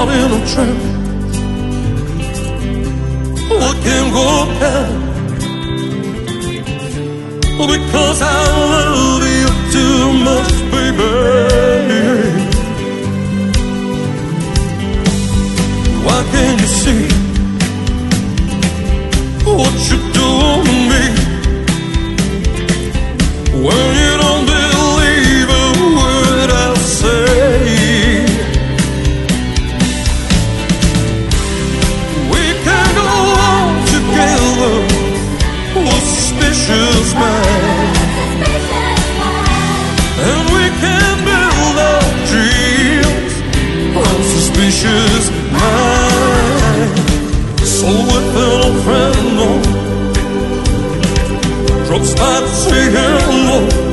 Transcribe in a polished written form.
caught in a trap. What can go bad? Because I love you too much, baby. Why can't you see what you do to me? When you don't believe a word I say, we can go on together with suspicious minds, and we can build our dreams on suspicious minds. So without a friend, no, drugs might say hello.